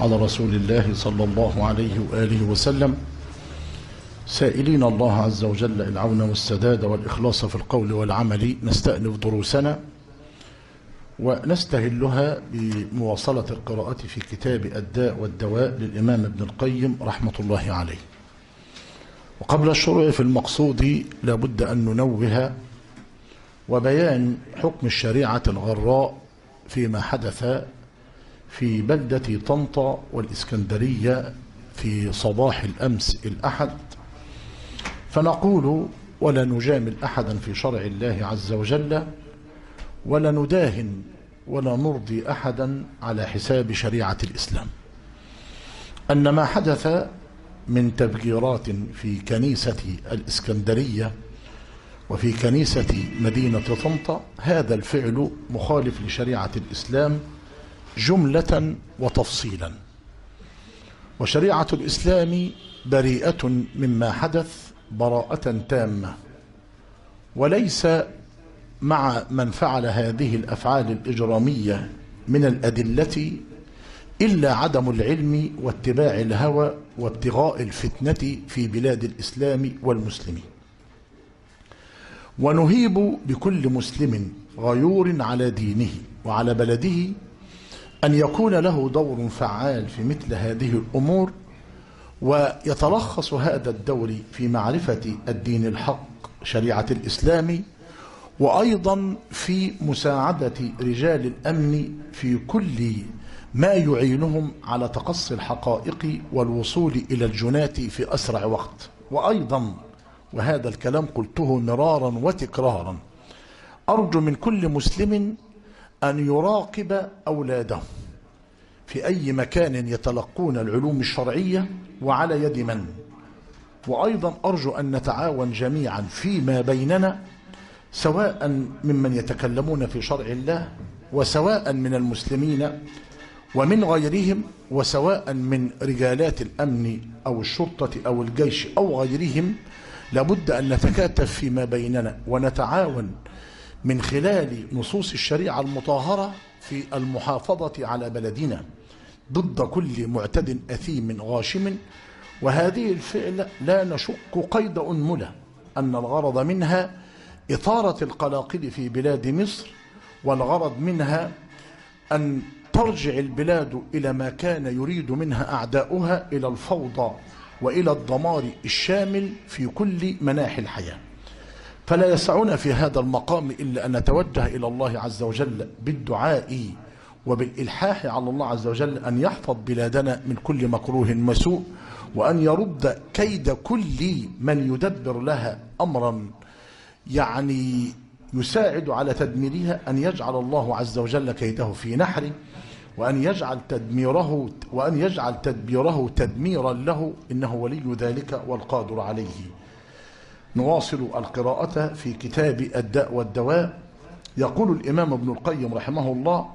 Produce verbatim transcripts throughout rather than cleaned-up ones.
على رسول الله صلى الله عليه وآله وسلم، سائلين الله عز وجل العون والسداد والإخلاص في القول والعمل. نستأنف دروسنا ونستهلها بمواصلة القراءة في كتاب الداء والدواء للإمام ابن القيم رحمة الله عليه. وقبل الشروع في المقصود لابد أن ننوه وبيان حكم الشريعة الغراء فيما حدث في بلدة طنطا والإسكندرية في صباح الأمس الأحد، فنقول ولا نجامل أحدا في شرع الله عز وجل، ولا نداهن ولا نرضي أحدا على حساب شريعة الإسلام، أن ما حدث من تفجيرات في كنيسة الإسكندرية وفي كنيسة مدينة طنطا هذا الفعل مخالف لشريعة الإسلام جملة وتفصيلا، وشريعة الإسلام بريئة مما حدث براءة تامة، وليس مع من فعل هذه الأفعال الإجرامية من الأدلة إلا عدم العلم واتباع الهوى وابتغاء الفتنة في بلاد الإسلام والمسلمين. ونهيب بكل مسلم غيور على دينه وعلى بلده أن يكون له دور فعال في مثل هذه الأمور، ويتلخص هذا الدور في معرفة الدين الحق شريعة الإسلام، وأيضا في مساعدة رجال الأمن في كل ما يعينهم على تقصي الحقائق والوصول إلى الجنات في أسرع وقت. وأيضا وهذا الكلام قلته مرارا وتكرارا، أرجو من كل مسلم أن يراقب أولاده في أي مكان يتلقون العلوم الشرعية وعلى يد من. وأيضا أرجو أن نتعاون جميعا فيما بيننا، سواء ممن يتكلمون في شرع الله وسواء من المسلمين ومن غيرهم، وسواء من رجالات الأمن أو الشرطة أو الجيش أو غيرهم. لابد أن نتكاتف فيما بيننا ونتعاون من خلال نصوص الشريعة المطهرة في المحافظة على بلدنا ضد كل معتد أثيم غاشم. وهذه الفعل لا نشق قيد أنملة أن الغرض منها إثارة القلاقل في بلاد مصر، والغرض منها أن ترجع البلاد إلى ما كان يريد منها أعداؤها، إلى الفوضى وإلى الدمار الشامل في كل مناحي الحياة. فلا يسعنا في هذا المقام إلا أن نتوجه إلى الله عز وجل بالدعاء وبالإلحاح على الله عز وجل أن يحفظ بلادنا من كل مكروه مسوء، وأن يرد كيد كل من يدبر لها أمرا يعني يساعد على تدميرها، أن يجعل الله عز وجل كيده في نحره، وأن يجعل تدميره وأن يجعل تدبيره تدميرا له، إنه ولي ذلك والقادر عليه. نواصل القراءة في كتاب الداء والدواء. يقول الإمام ابن القيم رحمه الله: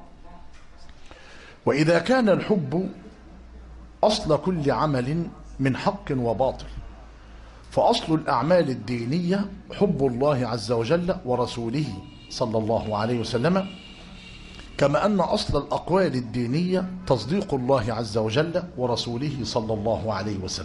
وإذا كان الحب أصل كل عمل من حق وباطل، فأصل الأعمال الدينية حب الله عز وجل ورسوله صلى الله عليه وسلم، كما أن أصل الأقوال الدينية تصديق الله عز وجل ورسوله صلى الله عليه وسلم.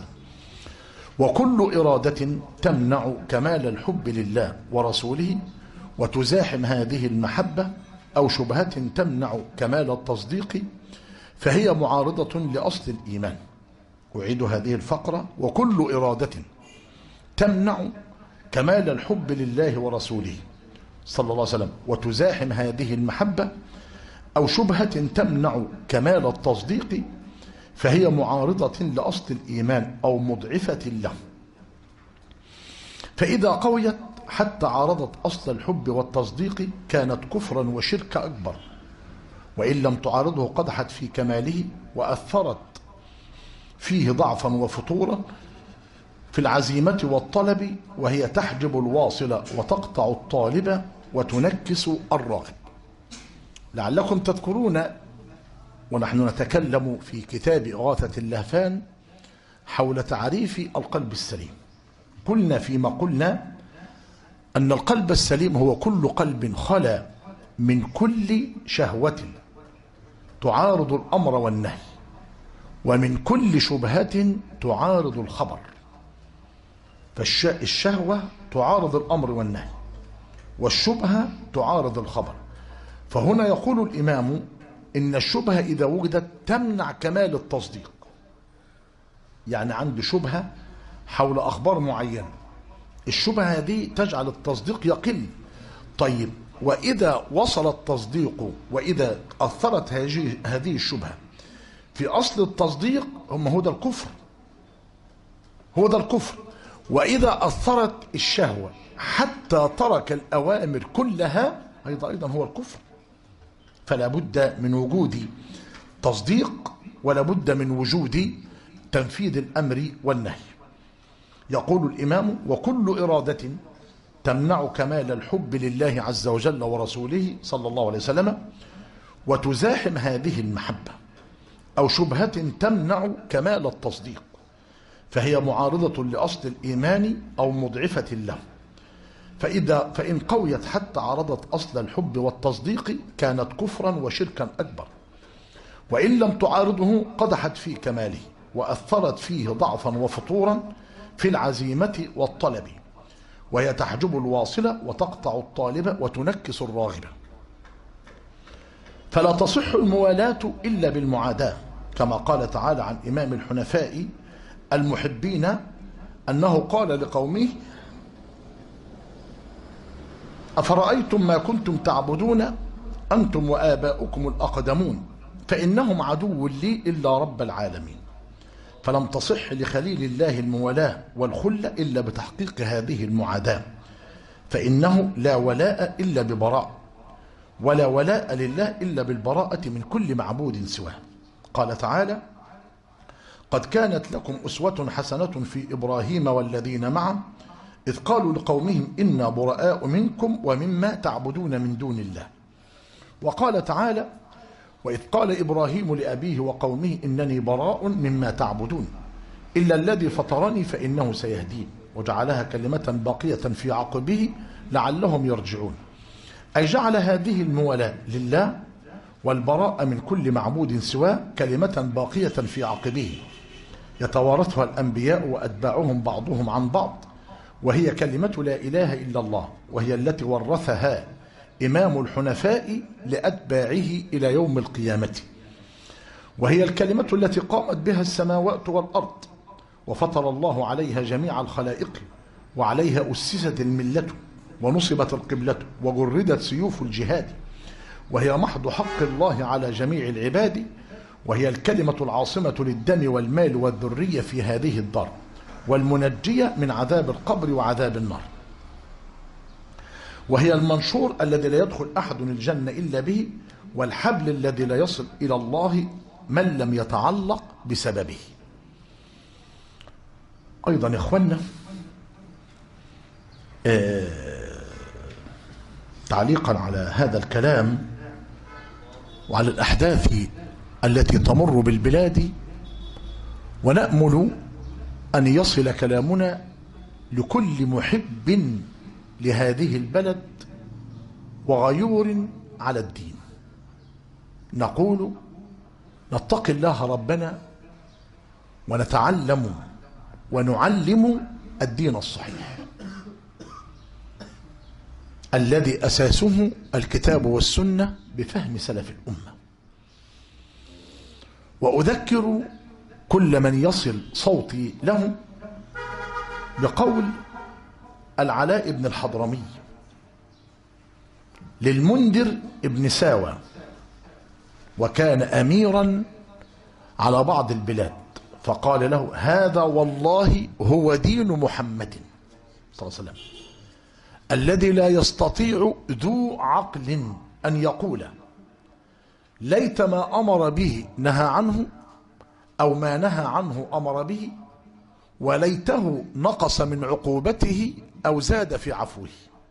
وكل إرادة تمنع كمال الحب لله ورسوله وتزاحم هذه المحبة، أو شبهة تمنع كمال التصديق، فهي معارضة لأصل الإيمان. أعيد هذه الفقرة: وكل إرادة تمنع كمال الحب لله ورسوله صلى الله عليه وسلم وتزاحم هذه المحبة، أو شبهة تمنع كمال التصديق، فهي معارضة لأصل الإيمان أو مضعفة له. فإذا قويت حتى عارضت أصل الحب والتصديق كانت كفرا وشرك أكبر، وإن لم تعارضه قدحت في كماله وأثرت فيه ضعفا وفتورا في العزيمة والطلب، وهي تحجب الواصل وتقطع الطالب وتنكس الراغب. لعلكم تذكرون ونحن نتكلم في كتاب إغاثة اللهفان حول تعريف القلب السليم، قلنا فيما قلنا أن القلب السليم هو كل قلب خلا من كل شهوة تعارض الأمر والنهي، ومن كل شبهة تعارض الخبر. فالشهوة تعارض الأمر والنهي، والشبهة تعارض الخبر. فهنا يقول الإمام إن الشبهة إذا وجدت تمنع كمال التصديق. يعني عندي شبهة حول أخبار معينة، الشبهة دي تجعل التصديق يقل. طيب وإذا وصل التصديق، وإذا أثرت هذه الشبهة في أصل التصديق، هم هو ده الكفر، هو ده الكفر. وإذا أثرت الشهوة حتى ترك الأوامر كلها، أيضا أيضا هو الكفر. فلا بد من وجود تصديق، ولا بد من وجود تنفيذ الأمر والنهي. يقول الإمام: وكل إرادة تمنع كمال الحب لله عز وجل ورسوله صلى الله عليه وسلم وتزاحم هذه المحبة، أو شبهة تمنع كمال التصديق، فهي معارضة لأصل الإيمان أو مضعفة له. فإذا فإن قويت حتى عارضت أصل الحب والتصديق كانت كفرا وشركا أكبر، وإن لم تعارضه قدحت في كماله وأثرت فيه ضعفا وفطورا في العزيمة والطلب، وهي تحجب الواصلة وتقطع الطالب وتنكس الراغبة. فلا تصح الموالاة إلا بالمعاداة، كما قال تعالى عن إمام الحنفاء المحبين أنه قال لقومه: أفرأيتم ما كنتم تعبدون أنتم وآباؤكم الأقدمون فإنهم عدو لي إلا رب العالمين. فلم تصح لخليل الله الموالاة والخلة إلا بتحقيق هذه المعاداة، فإنه لا ولاء إلا ببراء، ولا ولاء لله إلا بالبراءة من كل معبود سواه. قال تعالى: قد كانت لكم أسوة حسنة في إبراهيم والذين معه إذ قالوا لقومهم إنا براء منكم ومما تعبدون من دون الله. وقال تعالى: وإذ قال إبراهيم لأبيه وقومه إنني براء مما تعبدون إلا الذي فطرني فإنه سيهدين، وجعلها كلمة باقية في عقبه لعلهم يرجعون. أي جعل هذه الموالاة لله والبراء من كل معبود سواه كلمة باقية في عقبه يتوارثها الأنبياء وأتباعهم بعضهم عن بعض، وهي كلمة لا إله إلا الله، وهي التي ورثها إمام الحنفاء لأتباعه إلى يوم القيامة، وهي الكلمة التي قامت بها السماوات والأرض وفطر الله عليها جميع الخلائق، وعليها أسست الملة ونصبت القبلة وجردت سيوف الجهاد، وهي محض حق الله على جميع العباد، وهي الكلمة العاصمة للدم والمال والذرية في هذه الدار، والمنجية من عذاب القبر وعذاب النار، وهي المنشور الذي لا يدخل أحد الجنة إلا به، والحبل الذي لا يصل إلى الله من لم يتعلق بسببه. أيضا يا إخوانا، آه تعليقا على هذا الكلام وعلى الأحداث التي تمر بالبلاد، ونأمل أن يصل كلامنا لكل محب لهذه البلد وغيور على الدين. نقول: نتقي الله ربنا ونتعلم ونعلم الدين الصحيح الذي أساسه الكتاب والسنة بفهم سلف الأمة. وأذكر كل من يصل صوتي له بقول العلاء بن الحضرمي للمنذر ابن ساوى، وكان أميرا على بعض البلاد، فقال له: هذا والله هو دين محمد صلى الله عليه وسلم الذي لا يستطيع ذو عقل أن يقول ليت ما أمر به نهى عنه، أو ما نهى عنه أمر به، وليته نقص من عقوبته أو زاد في عفوه.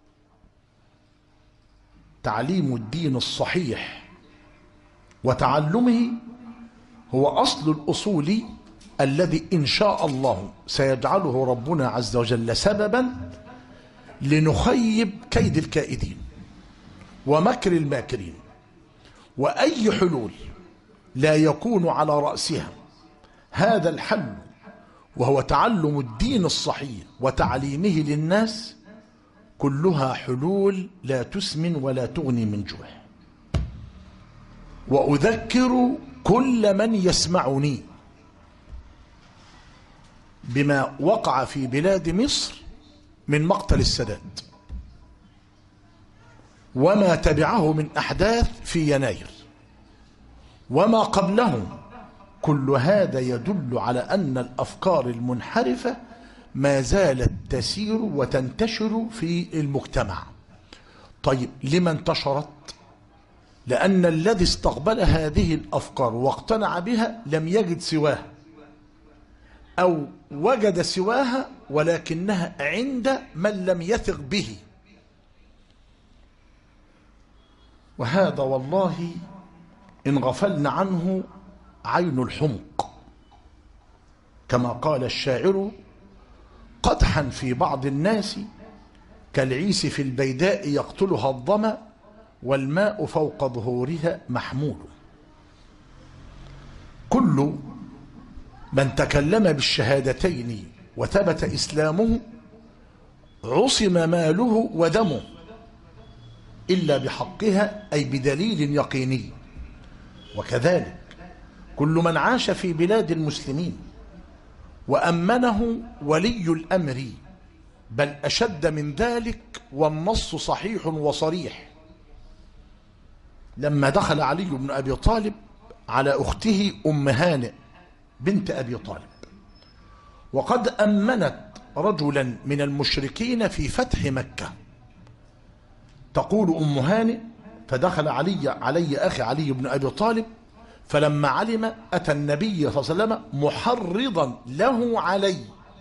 تعليم الدين الصحيح وتعلمه هو أصل الأصول الذي إن شاء الله سيجعله ربنا عز وجل سببا لنخيب كيد الكائدين ومكر الماكرين. وأي حلول لا يكون على رأسها هذا الحل وهو تعلم الدين الصحيح وتعليمه للناس كلها حلول لا تسمن ولا تغني من جوع. وأذكر كل من يسمعني بما وقع في بلاد مصر من مقتل السادات وما تبعه من أحداث في يناير وما قبله. كل هذا يدل على أن الأفكار المنحرفة ما زالت تسير وتنتشر في المجتمع. طيب لما انتشرت؟ لأن الذي استقبل هذه الأفكار واقتنع بها لم يجد سواها، أو وجد سواها ولكنها عند من لم يثق به. وهذا والله إن غفلنا عنه عين الحمق، كما قال الشاعر: قدحا في بعض الناس كالعيس في البيداء يقتلها الظما والماء فوق ظهورها محمول. كل من تكلم بالشهادتين وثبت إسلامه عصم ماله ودمه إلا بحقها، أي بدليل يقيني. وكذلك كل من عاش في بلاد المسلمين وأمنه ولي الأمر، بل أشد من ذلك والنص صحيح وصريح. لما دخل علي بن أبي طالب على أخته أم هانئ بنت أبي طالب وقد أمنت رجلا من المشركين في فتح مكة، تقول أم هانئ: فدخل علي علي أخي علي بن أبي طالب فلما علم أتى النبي صلى الله عليه وسلم محرضا له علي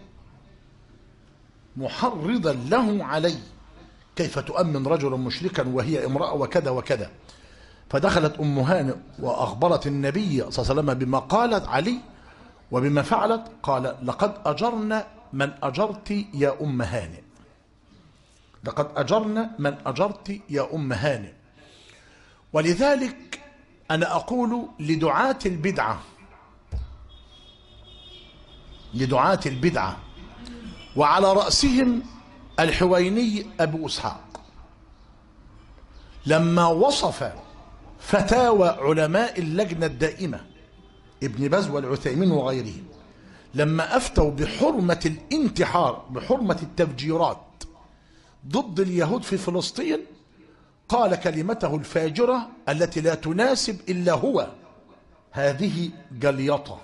محرضا له علي كيف تؤمن رجلا مشركا وهي امرأة وكذا وكذا. فدخلت أم هانئ وأخبرت النبي صلى الله عليه وسلم بما قالت علي وبما فعلت. قال: لقد أجرنا من أجرت يا أم هانئ، لقد أجرنا من أجرت يا أم هانئ. ولذلك أنا أقول لدعاة البدعة لدعاة البدعة وعلى رأسهم الحويني أبو إسحاق، لما وصف فتاوى علماء اللجنة الدائمة ابن باز والعثيمين وغيرهم لما أفتوا بحرمة الانتحار، بحرمة التفجيرات ضد اليهود في فلسطين، قال كلمته الفاجرة التي لا تناسب إلا هو: هذه جليطة.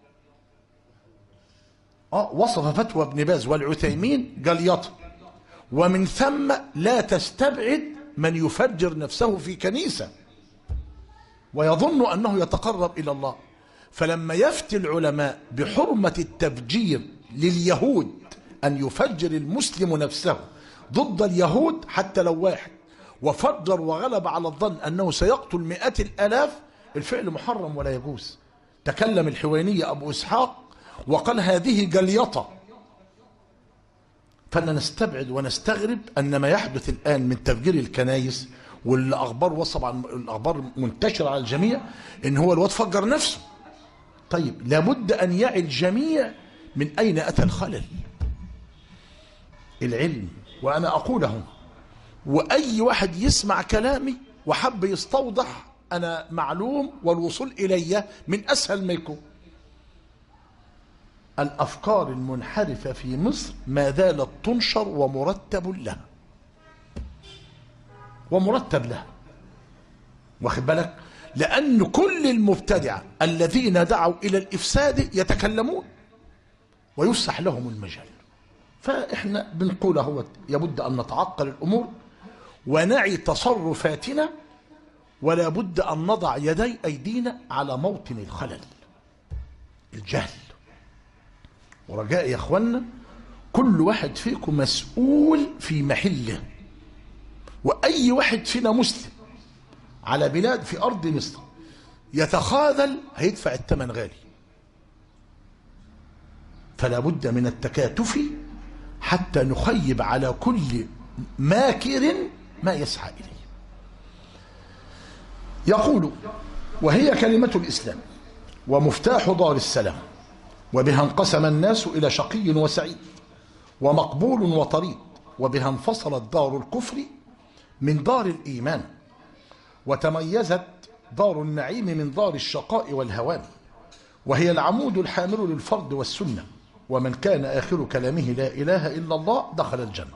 آه وصف فتوى ابن باز والعثيمين جليطة، ومن ثم لا تستبعد من يفجر نفسه في كنيسة ويظن أنه يتقرب إلى الله. فلما يفتي العلماء بحرمة التفجير لليهود، أن يفجر المسلم نفسه ضد اليهود حتى لو واحد وفجر وغلب على الظن أنه سيقتل مئات الآلاف، الفعل محرم ولا يجوز. تكلم الحويني أبو إسحاق وقال: هذه جليطة. فلنا نستبعد ونستغرب أن ما يحدث الآن من تفجير الكنائس، والأخبار وصل عن الأخبار منتشرة على الجميع إن هو الواد فجر نفسه. طيب لابد أن يعي الجميع من أين أتى الخلل. العلم، وأنا أقوله، وأي واحد يسمع كلامي وحب يستوضح أنا معلوم والوصول إلي من أسهل ما يكون. الأفكار المنحرفة في مصر ما زالت تنشر ومرتب لها ومرتب لها واخد بالك؟ لأن كل المبتدعة الذين دعوا إلى الإفساد يتكلمون ويفسح لهم المجال. فإحنا بنقول هو يبد أن نتعقل الأمور ونعي تصرفاتنا، ولا بد أن نضع يدي أيدينا على موطن الخلل، الجهل. ورجاء يا أخوانا كل واحد فيكم مسؤول في محله، وأي واحد فينا مسلم على بلاد في أرض مصر يتخاذل هيدفع الثمن غالي. فلا بد من التكاتف حتى نخيب على كل ماكر ما يسعى إليه. يقول: وهي كلمة الإسلام ومفتاح دار السلام وبها انقسم الناس إلى شقي وسعيد ومقبول وطريد، وبها انفصلت دار الكفر من دار الإيمان، وتميزت دار النعيم من دار الشقاء والهوان، وهي العمود الحامل للفرد والسنة، ومن كان آخر كلامه لا إله إلا الله دخل الجنة.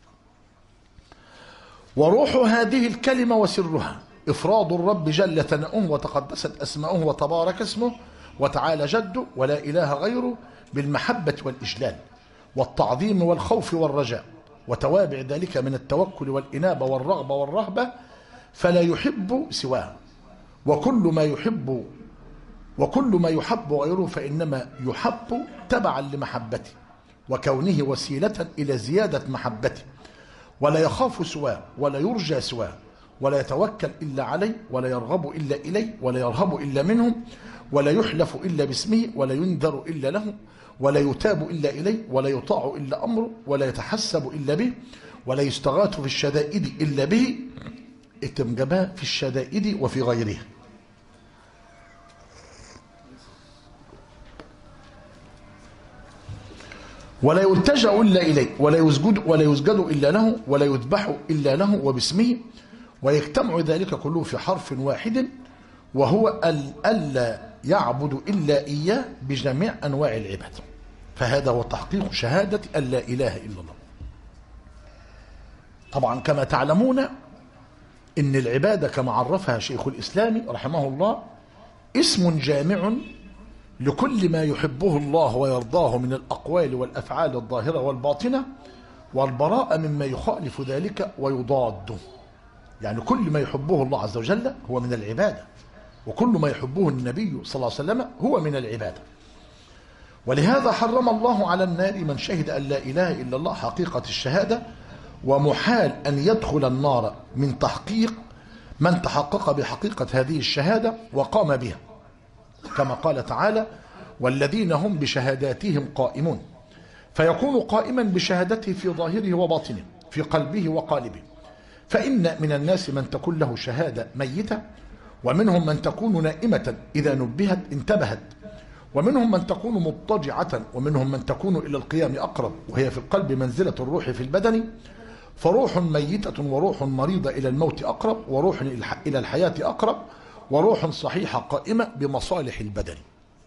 وروح هذه الكلمة وسرها إفراد الرب جل ثناؤه وتقدست أسماؤه وتبارك اسمه وتعالى جده ولا إله غيره بالمحبة والإجلال والتعظيم والخوف والرجاء، وتوابع ذلك من التوكل والإنابة والرغبة والرهبة، فلا يحب سواه، وكل ما يحب وكل ما يحب غيره فإنما يحب تبعا لمحبته وكونه وسيلة إلى زيادة محبته، ولا يخاف سواه ولا يرجى سواه، ولا يتوكل إلا عليه، ولا يرغب إلا إليه، ولا يرهب إلا منهم، ولا يحلف إلا باسمه، ولا ينذر إلا له، ولا يتاب إلا إليه، ولا يطاع إلا أمره، ولا يتحسب إلا به، ولا يستغاث في الشدائد إلا به. اتمجبا في الشدائد وفي غيرها. ولا يلتجأ إلا إليه، ولا يسجد ولا يسجد إلا له، ولا يذبح إلا له وباسمه، ويجتمع ذلك كله في حرف واحد، وهو ألا يعبد إلا إياه بجميع أنواع العبادة. فهذا هو تحقيق شهادة أن لا إله إلا الله. طبعا كما تعلمون إن العبادة كما عرفها شيخ الإسلام رحمه الله اسم جامع لكل ما يحبه الله ويرضاه من الأقوال والأفعال الظاهرة والباطنة، والبراءة مما يخالف ذلك ويضاده. يعني كل ما يحبه الله عز وجل هو من العبادة، وكل ما يحبه النبي صلى الله عليه وسلم هو من العبادة. ولهذا حرم الله على النار من شهد أن لا إله إلا الله حقيقة الشهادة، ومحال أن يدخل النار من تحقيق من تحقق بحقيقة هذه الشهادة وقام بها، كما قال تعالى: والذين هم بشهاداتهم قائمون، فيكون قائما بشهادته في ظاهره وباطنه، في قلبه وقالبه. فإن من الناس من تكون له شهادة ميتة، ومنهم من تكون نائمة إذا نبهت انتبهت، ومنهم من تكون مضطجعة، ومنهم من تكون إلى القيام أقرب، وهي في القلب منزلة الروح في البدن. فروح ميتة وروح مريضة إلى الموت أقرب، وروح إلى الحياة أقرب، وروح صحيحة قائمة بمصالح البدن.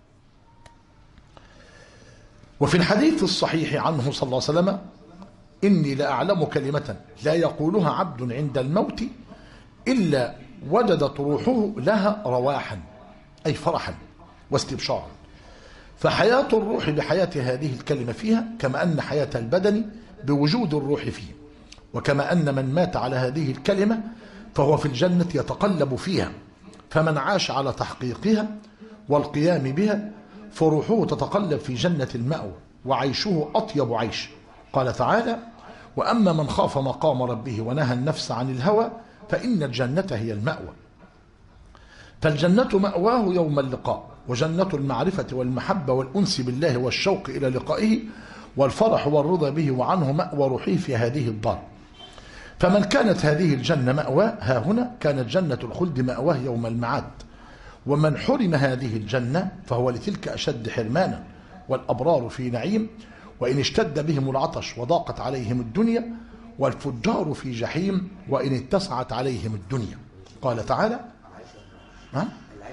وفي الحديث الصحيح عنه صلى الله عليه وسلم: إني لأعلم كلمة لا يقولها عبد عند الموت إلا وجدت روحه لها رواحا، أي فرحا واستبشارا. فحياة الروح بحياة هذه الكلمة فيها، كما أن حياة البدن بوجود الروح فيه، وكما أن من مات على هذه الكلمة فهو في الجنة يتقلب فيها. فمن عاش على تحقيقها والقيام بها فروحه تتقلب في جنة المأوى، وعيشه أطيب عيش. قال تعالى: وأما من خاف مقام ربه ونهى النفس عن الهوى فإن الجنة هي المأوى. فالجنة مأواه يوم اللقاء، وجنة المعرفة والمحبة والأنس بالله والشوق إلى لقائه والفرح والرضا به، وعنه مأوى روحه في هذه الدار. فمن كانت هذه الجنة مأواه ها هنا، كانت جنة الخلد مأواه يوم المعاد. ومن حرم هذه الجنة فهو لتلك أشد حرمانا. والأبرار في نعيم وإن اشتد بهم العطش وضاقت عليهم الدنيا، والفجار في جحيم وإن اتسعت عليهم الدنيا. قال تعالى: ها؟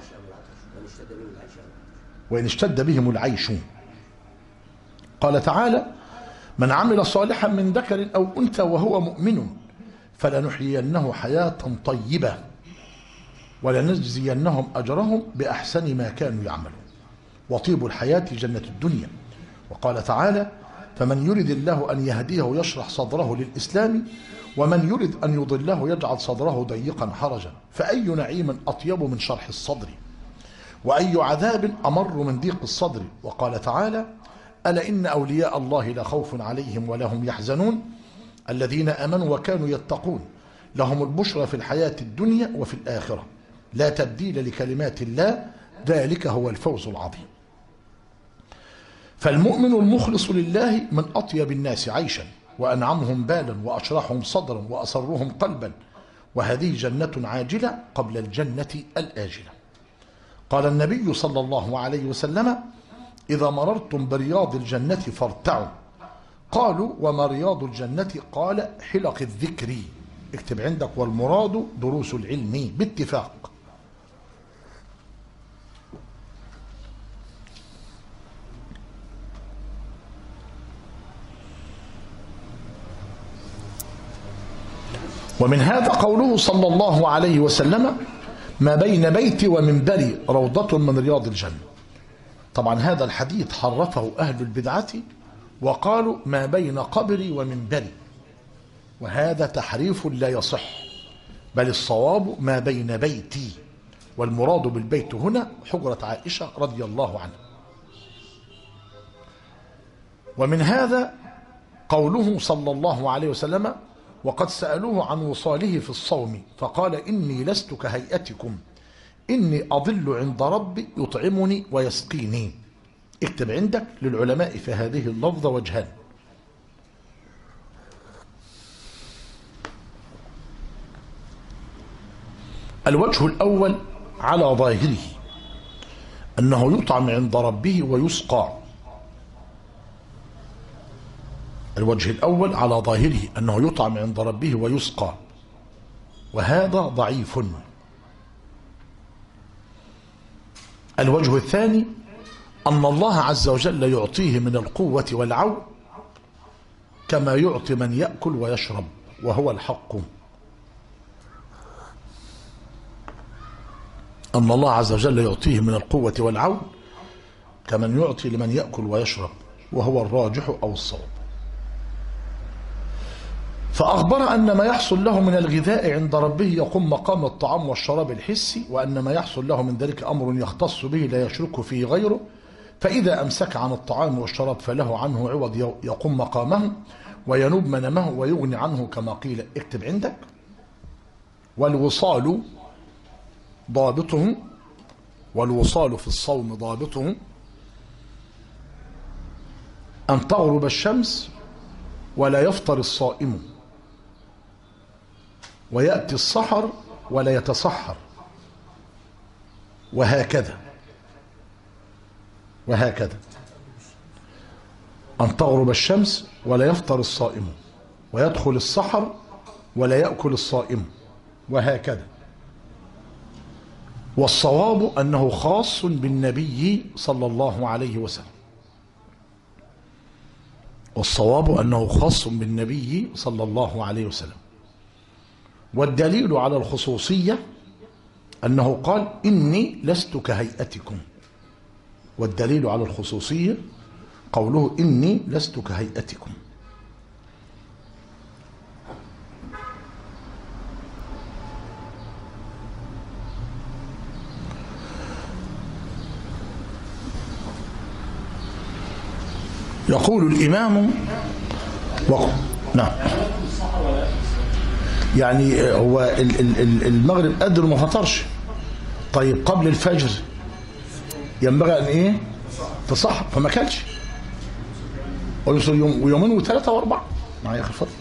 وإن اشتد بهم العيش. قال تعالى: من عمل صالحا من ذكر أو أنثى وهو مؤمن فلنحيينه حياة طيبة ولنجزينهم أجرهم بأحسن ما كانوا يعملون، وطيب الحياة جنة الدنيا. وقال تعالى: فمن يرد الله أن يهديه يشرح صدره للإسلام، ومن يرد أن يضله يجعل صدره ضيقا حرجا. فأي نعيم أطيب من شرح الصدر، وأي عذاب أمر من ضيق الصدر. وقال تعالى: ألا إن أولياء الله لا خوف عليهم ولا هم يحزنون الذين آمنوا وكانوا يتقون لهم البشرى في الحياة الدنيا وفي الآخرة لا تبديل لكلمات الله ذلك هو الفوز العظيم. فالمؤمن المخلص لله من أطيب الناس عيشا، وأنعمهم بالا، وأشرحهم صدرا، وأسرهم قلبا، وهذه جنة عاجلة قبل الجنة الآجلة. قال النبي صلى الله عليه وسلم: إذا مررتم برياض الجنة فارتعوا. قالوا وما رياض الجنة؟ قال حلق الذكر. اكتب عندك والمراد دروس العلم باتفاق. ومن هذا قوله صلى الله عليه وسلم ما بين بيتي ومنبري روضة من رياض الجنة. طبعا هذا الحديث حرفه أهل البدعة وقالوا ما بين قبري ومنبري، وهذا تحريف لا يصح، بل الصواب ما بين بيتي، والمراد بالبيت هنا حجرة عائشة رضي الله عنها. ومن هذا قوله صلى الله عليه وسلم وقد سألوه عن وصاله في الصوم فقال إني لست كهيئتكم إني أضل عند ربي يطعمني ويسقيني. اكتب عندك للعلماء في هذه اللفظة وجهان. الوجه الأول على ظاهره أنه يطعم عند ربه ويسقى. الوجه الأول على ظاهره أنه يطعم عند ربه ويسقى، وهذا ضعيف. الوجه الثاني أن الله عز وجل يعطيه من القوة والعون كما يعطي من يأكل ويشرب، وهو الحق. أن الله عز وجل يعطيه من القوة والعون كمن يعطي لمن يأكل ويشرب، وهو الراجح أو الصواب. فأخبر أن ما يحصل له من الغذاء عند ربه يقوم مقام الطعام والشراب الحسي، وأن ما يحصل له من ذلك أمر يختص به لا يشرك فيه غيره، فإذا أمسك عن الطعام والشراب فله عنه عوض يقوم مقامه وينوب منامه ويغني عنه كما قيل. اكتب عندك والوصال ضابطه، والوصال في الصوم ضابطه أن تغرب الشمس ولا يفطر الصائم، ويأتي السحر ولا يتسحر، وهكذا وهكذا أن تغرب الشمس ولا يفطر الصائم، ويدخل السحر ولا يأكل الصائم، وهكذا. والصواب أنه خاص بالنبي صلى الله عليه وسلم، والصواب أنه خاص بالنبي صلى الله عليه وسلم. والدليل على الخصوصية أنه قال إني لست كهيئتكم، والدليل على الخصوصية قوله إني لست كهيئتكم. يقول الإمام وقل نعم، يعني هو المغرب قدر ما فطرش، طيب قبل الفجر ينبغي أن إيه تصحر، فما كلش، ويوصل يوم ويومين وثلاثة وأربعة معايا آخر فضل.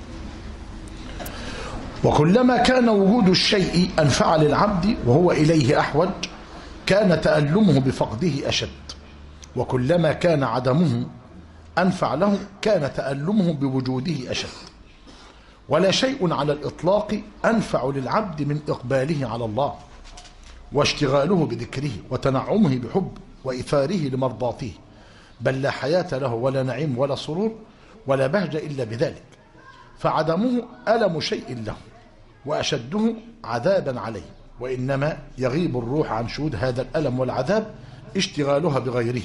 وكلما كان وجود الشيء أنفع للعبد وهو إليه أحوج كان تألمه بفقده أشد، وكلما كان عدمه أنفع له كان تألمه بوجوده أشد. ولا شيء على الإطلاق أنفع للعبد من إقباله على الله واشتغاله بذكره وتنعمه بحب وإثاره لمرضاته، بل لا حياة له ولا نعيم ولا سرور ولا بهجة إلا بذلك، فعدمه ألم شيء له وأشده عذابا عليه، وإنما يغيب الروح عن شهود هذا الألم والعذاب اشتغالها بغيره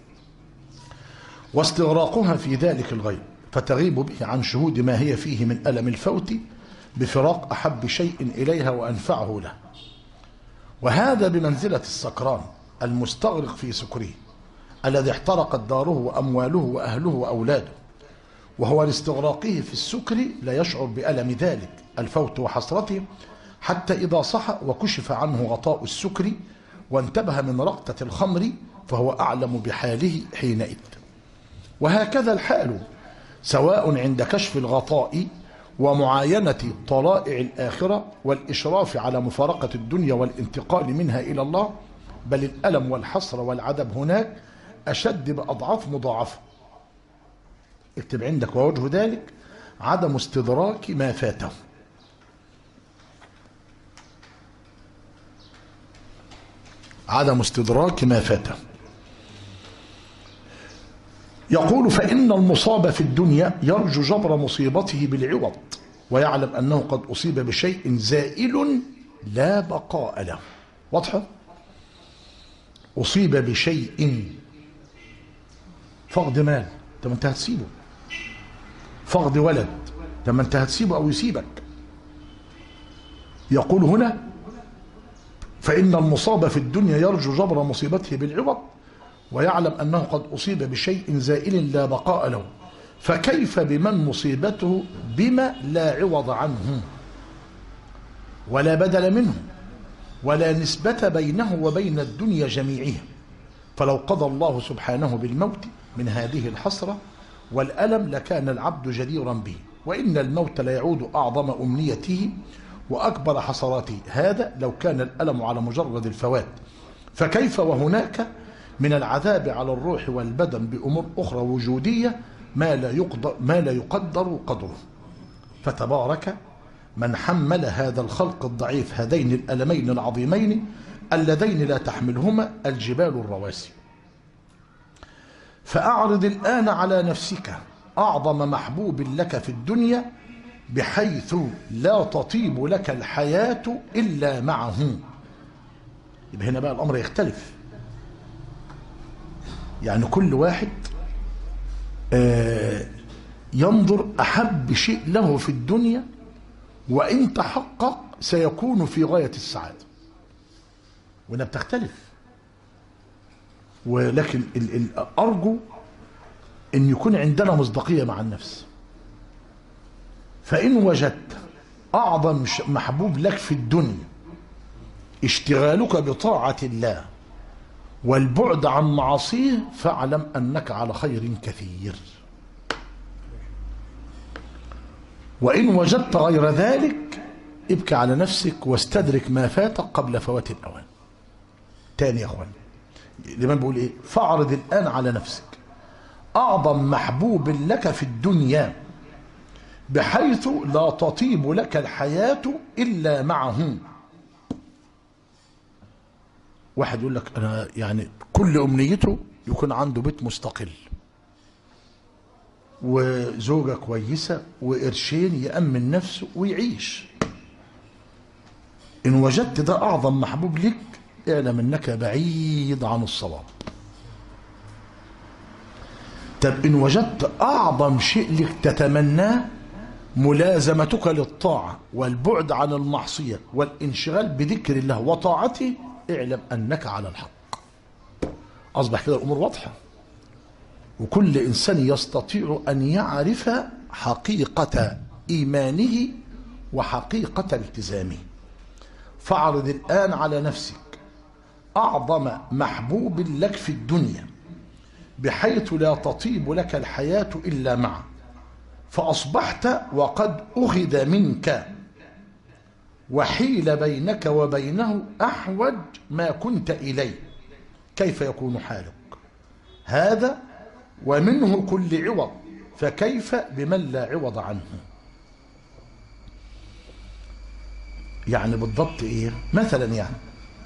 واستغراقها في ذلك الغيب، فتغيب به عن شهود ما هي فيه من ألم الفوت بفراق أحب شيء إليها وأنفعه له. وهذا بمنزلة السكران المستغرق في سكره الذي احترقت داره وأمواله وأهله وأولاده، وهو لاستغراقه في السكر لا يشعر بألم ذلك الفوت وحسرته حتى إذا صح وكشف عنه غطاء السكر وانتبه من رقطة الخمر فهو أعلم بحاله حينئذ. وهكذا الحال سواء عند كشف الغطاء ومعاينة طلائع الآخرة والإشراف على مفارقة الدنيا والانتقال منها إلى الله، بل الألم والحسرة والعذاب هناك أشد بأضعاف مضاعفة. اكتب عندك: ووجه ذلك عدم استدراك ما فاته. عدم استدراك ما فاته. يقول: فإن المصاب في الدنيا يرجو جبر مصيبته بالعوض، ويعلم أنه قد أصيب بشيء زائل لا بقاء له. واضحة؟ أصيب بشيء، فقد مال، طب انت هتسيبه. فقد ولد، طب انت هتسيبه أو يسيبك. يقول هنا: فإن المصاب في الدنيا يرجو جبر مصيبته بالعوض، ويعلم أنه قد أصيب بشيء زائل لا بقاء له، فكيف بمن مصيبته بما لا عوض عنه ولا بدل منه ولا نسبة بينه وبين الدنيا جميعها. فلو قضى الله سبحانه بالموت من هذه الحسرة والألم لكان العبد جديرا به، وإن الموت لا يعود أعظم أمنيته وأكبر حسراته، هذا لو كان الألم على مجرد الفوات. فكيف وهناك من العذاب على الروح والبدن بأمور أخرى وجودية ما لا يقدر, ما لا يقدر قدره. فتبارك من حمل هذا الخلق الضعيف هذين الألمين العظيمين اللذين لا تحملهما الجبال الرواسي. فأعرض الآن على نفسك أعظم محبوب لك في الدنيا بحيث لا تطيب لك الحياة إلا معه. يبقى هنا بقى الأمر يختلف. يعني كل واحد آه ينظر أحب شيء له في الدنيا، وإن تحقق سيكون في غاية السعادة. وإنها بتختلف، ولكن ال ال أرجو أن يكون عندنا مصداقية مع النفس. فإن وجدت أعظم محبوب لك في الدنيا اشتغالك بطاعة الله والبعد عن معاصيه، فاعلم أنك على خير كثير. وإن وجدت غير ذلك ابكي على نفسك واستدرك ما فاتك قبل فوات الأوان. تاني يا أخوان، الإمام بيقول إيه؟ فاعرض الآن على نفسك أعظم محبوب لك في الدنيا بحيث لا تطيب لك الحياة إلا معه. واحد يقول لك أنا يعني كل أمنيته يكون عنده بيت مستقل وزوجة كويسة وقرشين يأمن نفسه ويعيش. إن وجدت ده أعظم محبوب لك اعلم أنك بعيد عن الصواب. طب إن وجدت أعظم شيء لك تتمناه ملازمتك للطاعة والبعد عن المعصية والانشغال بذكر الله وطاعته، اعلم أنك على الحق. أصبح كده الأمور واضحة، وكل إنسان يستطيع أن يعرف حقيقة إيمانه وحقيقة التزامه. فاعرض الآن على نفسك أعظم محبوب لك في الدنيا بحيث لا تطيب لك الحياة إلا معه، فأصبحت وقد أخذ منك وحيل بينك وبينه أحوج ما كنت إليه، كيف يكون حالك؟ هذا ومنه كل عوض، فكيف بمن لا عوض عنه؟ يعني بالضبط إيه؟ مثلا يعني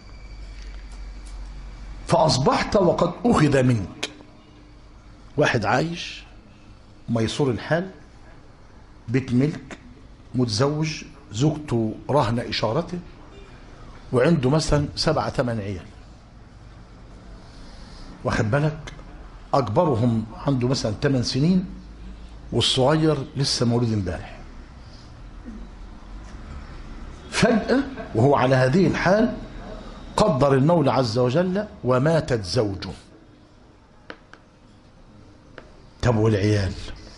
فأصبحت وقد أخذ منك، واحد عايش ميسور الحال، بيت ملك، متزوج، زوجته رهن إشارته، وعنده مثلا سبعة ثمان عيال، واخد بالك؟ أكبرهم عنده مثلا ثمان سنين والصغير لسه مولود امبارح. فجأة وهو على هذه الحال قدر المولى عز وجل وماتت زوجه. طب والعيال؟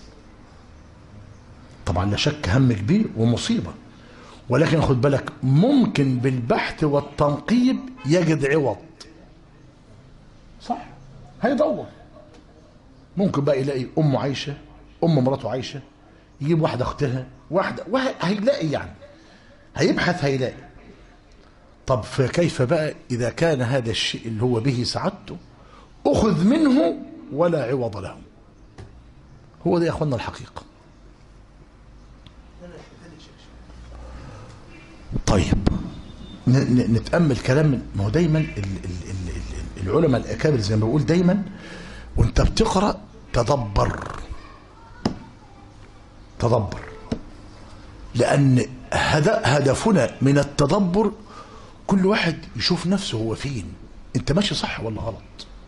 طبعا لا شك هم كبير ومصيبة، ولكن خد بالك ممكن بالبحث والتنقيب يجد عوض. صح، هيدور، ممكن بقى يلاقي أمه عايشة، أم مراته عايشة، يجيب واحدة أختها، واحدة، هيلاقي، يعني هيبحث هيلاقي. طب فكيف بقى إذا كان هذا الشيء اللي هو به سعادته أخذ منه ولا عوض له. هو ده يا أخوانا الحقيقة. طيب نتأمل كلام. ما هو دايما العلماء الأكابر زي ما بقول دايما وانت بتقرأ تدبر تدبر، لأن هدفنا من التدبر كل واحد يشوف نفسه هو فين، انت ماشي صح ولا غلط.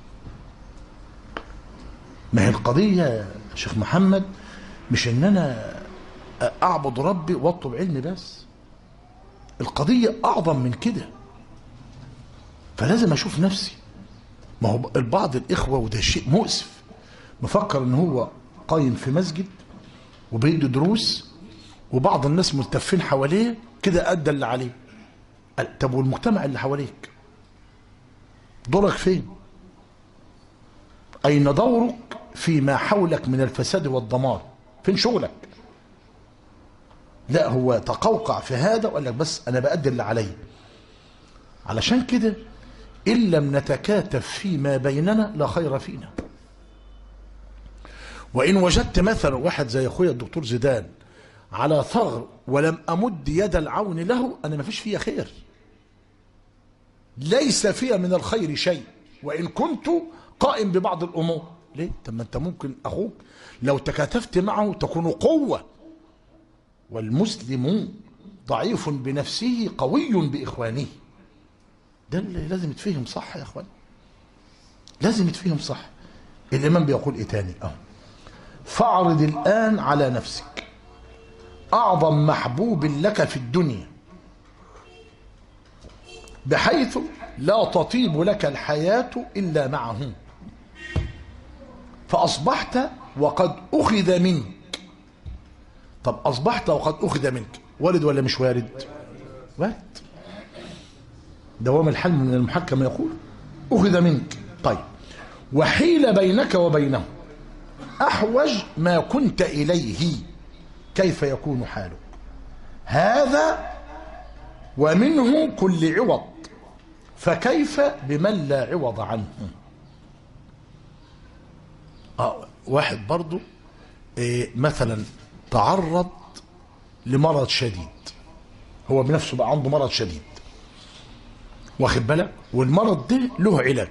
ما هي القضية يا شيخ محمد مش ان انا اعبد ربي واطلب علمي بس، القضية اعظم من كده. فلازم اشوف نفسي. ما هو البعض الاخوة وده شيء مؤسف مفكر ان هو قايم في مسجد وبيدي دروس وبعض الناس ملتفين حواليه كده ادى اللي عليه. طب والمجتمع اللي حواليك دورك فين؟ اين دورك فيما حولك من الفساد والدمار؟ فين شغلك؟ لا هو تقوقع في هذا وقال لك بس انا بأدي اللي علي. علشان كده ان لم نتكاتف فيما بيننا لا خير فينا. وان وجدت مثلا واحد زي اخويا الدكتور زيدان على ثغر ولم امد يد العون له، انا ما فيش فيها خير، ليس فيها من الخير شيء وان كنت قائم ببعض الامور. ليه؟ طب ما انت ممكن اخوك لو تكاتفت معه تكون قوه، والمسلم ضعيف بنفسه قوي باخوانه. ده اللي لازم يتفهم صح يا اخوان، لازم يتفهم صح. الامام بيقول ايه تاني اهو: فاعرض الان على نفسك اعظم محبوب لك في الدنيا بحيث لا تطيب لك الحياة إلا معه، فأصبحت وقد أخذ منك. طب أصبحت وقد أخذ منك، وارد ولا مش وارد؟ وارد. دوام الحلم من المحكم يقول أخذ منك. طيب وحيل بينك وبينه أحوج ما كنت إليه، كيف يكون حالك؟ هذا ومنه كل عوض، فكيف بمن لا عوض عنه؟ آه واحد برضو إيه مثلا تعرض لمرض شديد، هو بنفسه بقى عنده مرض شديد واخد بالك، والمرض ده له علاج،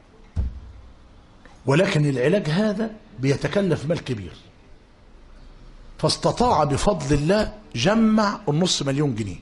ولكن العلاج هذا بيتكلف مال كبير، فاستطاع بفضل الله جمع النص مليون جنيه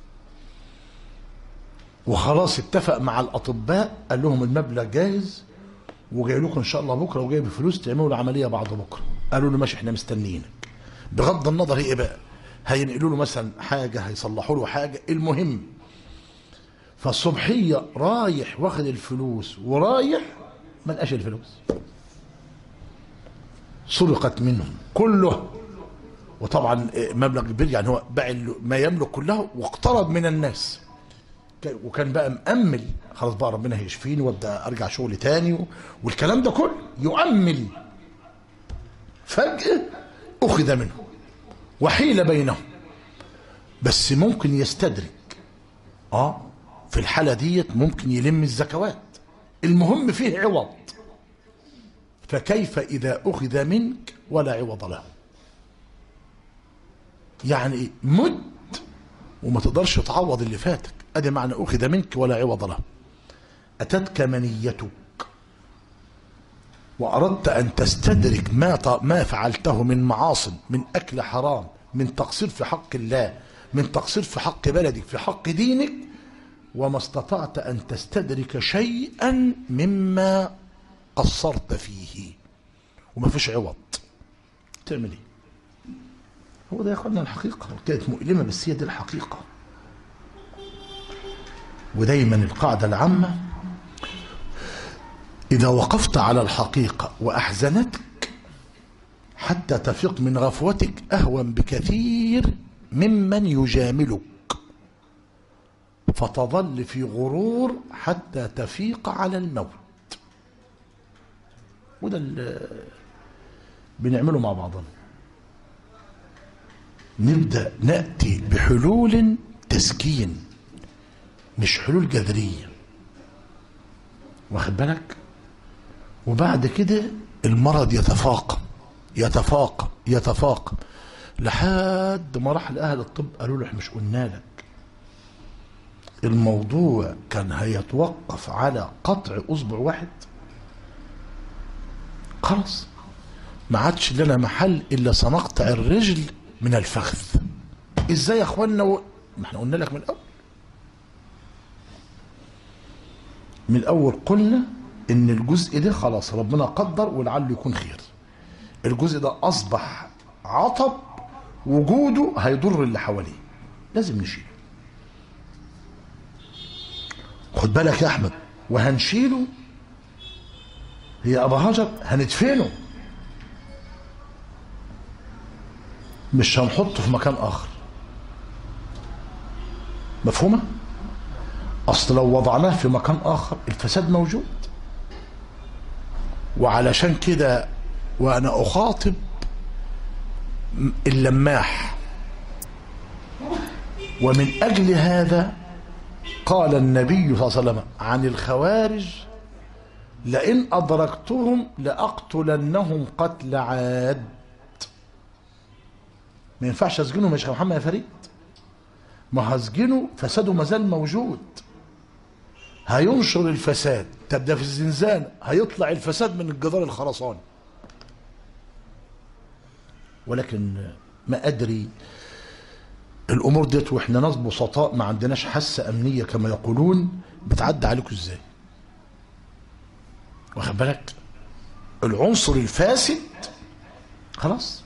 وخلاص اتفق مع الاطباء قال لهم المبلغ جاهز وجاي لكم ان شاء الله بكره وجايب فلوس تعملوا العمليه بعد بكره. قالوا له ماشي احنا مستنيينك. بغض النظر ايه بقى، هينقلوا له مثلا حاجه، هيصلحوا له حاجه، المهم. فالصبحيه رايح واخد الفلوس ورايح ما لقاش الفلوس، سرقت منهم كله، وطبعا مبلغ كبير يعني هو باع ما يملك كله واقترض من الناس، وكان بقى مأمل خلاص بقى ربنا هيشفيني وابدا ارجع شغل تاني والكلام ده كله يؤمل. فجأة أخذ منه وحيل بينهم، بس ممكن يستدرك اه في الحالة ديت ممكن يلم الزكوات، المهم فيه عوض. فكيف إذا أخذ منك ولا عوض له؟ يعني مد وما تقدرش تعوض اللي فاتك، ادي معنى أخذ منك ولا عوض له. أتتك منيتك وأردت أن تستدرك ما ما فعلته من معاصي، من أكل حرام، من تقصير في حق الله، من تقصير في حق بلدك، في حق دينك، وما استطعت أن تستدرك شيئا مما قصرت فيه وما فيش عوض، تعمل ايه؟ هو ده يا اخوانا الحقيقة، كانت مؤلمة بس هي دي الحقيقة. ودايما القاعدة العامة إذا وقفت على الحقيقة وأحزنتك حتى تفيق من غفوتك أهون بكثير ممن يجاملك فتظل في غرور حتى تفيق على الموت. وده اللي بنعمله مع بعضنا، نبدأ نأتي بحلول تسكين مش حلول جذرية، واخد بالك؟ وبعد كده المرض يتفاقم يتفاقم يتفاقم لحد ما راح لأهل الطب قالوا له احنا مش قلنا لك الموضوع كان هيتوقف على قطع أصبع واحد؟ خلاص ما عادش لنا محل إلا سنقطع الرجل من الفخذ. ازاي يا اخوانا؟ و... ما احنا قلنا لك من الأول. من الأول قلنا إن الجزء ده خلاص ربنا قدر ولعله يكون خير. الجزء ده أصبح عطب، وجوده هيضر اللي حواليه، لازم نشيله. خد بالك يا أحمد، وهنشيله هي أبا هاجر هندفنه، مش هنحطه في مكان آخر. مفهومة؟ أصل لو وضعناه في مكان آخر الفساد موجود. وعلشان كده وأنا أخاطب اللماح، ومن أجل هذا قال النبي صلى الله عليه وسلم عن الخوارج: لئن أدركتهم لأقتلنهم قتل عاد. ما ينفعش أسجنهم يا شيخ محمد يا فريد، ما هسجنه فساده ما زال موجود، هينشر الفساد. طب ده في الزنزانة هيطلع الفساد من الجدار الخرساني. ولكن ما أدري الأمور ديت وإحنا ناس بسطاء ما عندناش حاسة أمنية كما يقولون، بتعدي عليكم إزاي؟ واخد بالك؟ العنصر الفاسد خلاص.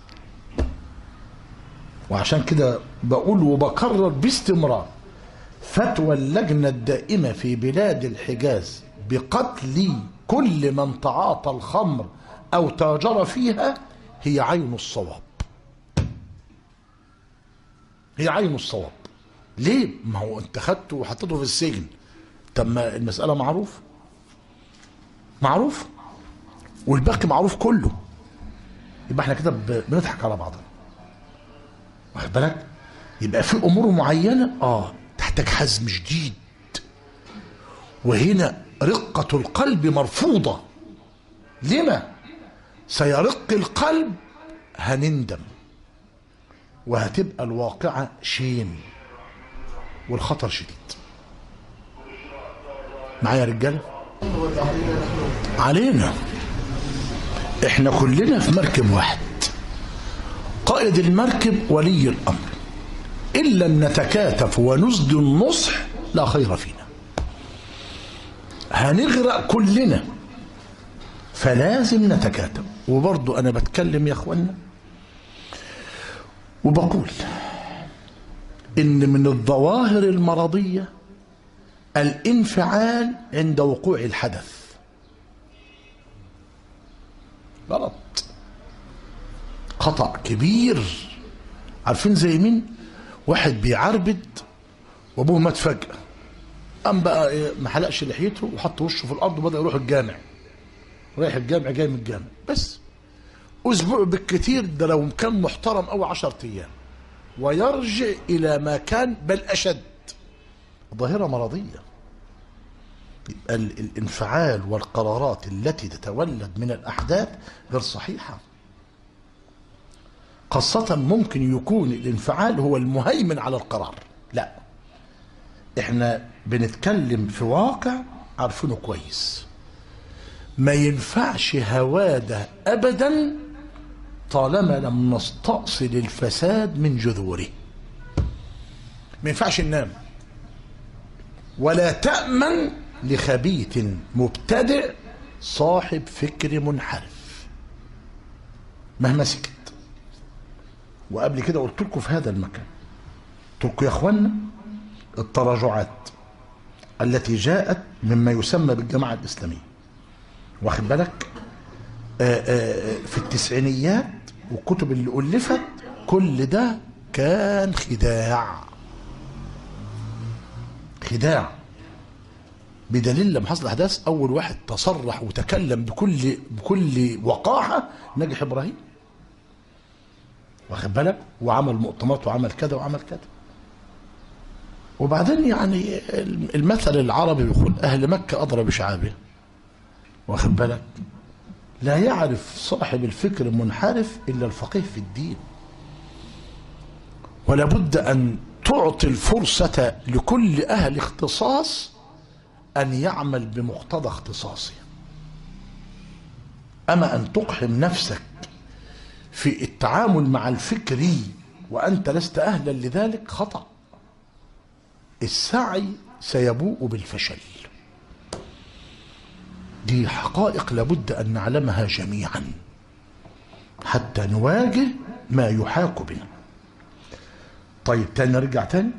وعشان كده بقول وبكرر باستمرار: فتوى اللجنة الدائمة في بلاد الحجاز بقتل كل من تعاطى الخمر أو تاجر فيها هي عين الصواب. هي عين الصواب. ليه؟ ما هو انت خدته وحطيته في السجن. طب ما المسألة معروف معروف والباقي معروف كله، يبقى احنا كده بنضحك على بعضنا. واخد بالك؟ يبقى في امور معينه اه تحتاج حزم شديد، وهنا رقه القلب مرفوضه. لما؟ سيرق القلب، هنندم، وهتبقى الواقعه شين والخطر شديد. معايا يا رجاله؟ علينا احنا كلنا في مركب واحد، قائد المركب ولي الامر. ان لم نتكاتف ونسدي النصح لا خير فينا، هنغرق كلنا، فلازم نتكاتف. وبرضو انا بتكلم يا اخوانا وبقول ان من الظواهر المرضيه الانفعال عند وقوع الحدث. غلط، خطأ كبير. عارفين زي مين؟ واحد بيعربد وابوه مات فجأة، قام بقى ايه ما حلقش لحيته وحط وشه في الارض وبدأ يروح الجامع، رايح الجامع جاي من الجامع، بس اسبوع بالكثير، ده لو كان محترم قوي عشرة ايام، ويرجع الى ما كان بل اشد. ظاهرة مرضية. الانفعال والقرارات التي تتولد من الاحداث غير صحيحة، خاصة ممكن يكون الانفعال هو المهيمن على القرار. لا، احنا بنتكلم في واقع عارفينه كويس. ما ينفعش هواده ابدا طالما لم نستأصل الفساد من جذوره. ما ينفعش ننام ولا تأمن لخبيث مبتدئ صاحب فكر منحرف مهما سكت. وقبل كده قلت لكم في هذا المكان، قلت لكم يا اخوانا التراجعات التي جاءت مما يسمى بالجماعة الإسلامية، واخد بالك، آآ آآ في التسعينيات والكتب اللي ألفت، كل ده كان خداع خداع بدليل لما حصل الأحداث أول واحد تصرح وتكلم بكل بكل وقاحة ناجح إبراهيم، واخد بالك، وعمل مؤتمرات وعمل كذا وعمل كذا. وبعدين يعني المثل العربي بيقول أهل مكة أضرب بشعابه، واخد بالك، لا يعرف صاحب الفكر المنحرف إلا الفقيه في الدين، ولا بد أن تعطي الفرصة لكل أهل اختصاص أن يعمل بمقتضى اختصاصه. أما أن تقحم نفسك في التعامل مع الفكري وأنت لست أهلا لذلك خطأ. السعي سيبوء بالفشل. دي حقائق لابد أن نعلمها جميعا حتى نواجه ما يحاك بنا. طيب تاني نرجع تاني.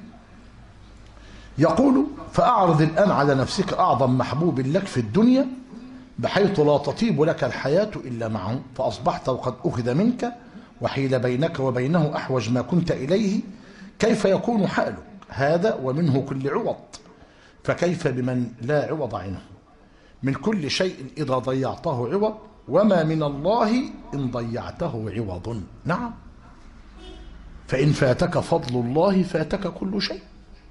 يقول فأعرض الآن على نفسك أعظم محبوب لك في الدنيا بحيث لا تطيب لك الحياة إلا معه، فأصبحت وقد أخذ منك وحيل بينك وبينه أحوج ما كنت إليه، كيف يكون حالك هذا ومنه كل عوض؟ فكيف بمن لا عوض عنه؟ من كل شيء إذا ضيعته عوض، وما من الله إن ضيعته عوض. نعم، فإن فاتك فضل الله فاتك كل شيء،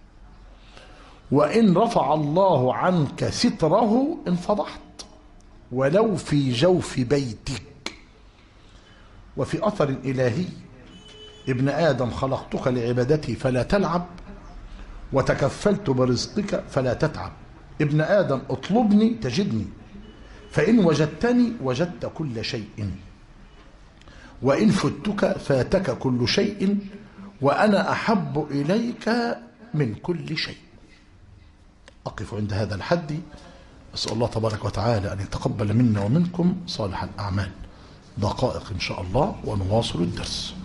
وإن رفع الله عنك ستره انفضحت ولو في جوف بيتك. وفي أثر إلهي: ابن آدم خلقتك لعبادتي فلا تلعب، وتكفلت برزقك فلا تتعب. ابن آدم اطلبني تجدني، فإن وجدتني وجدت كل شيء، وإن فتك فاتك كل شيء، وأنا أحب إليك من كل شيء. أقف عند هذا الحد، أسأل الله تبارك وتعالى أن يتقبل منا ومنكم صالح الأعمال. دقائق إن شاء الله ونواصل الدرس.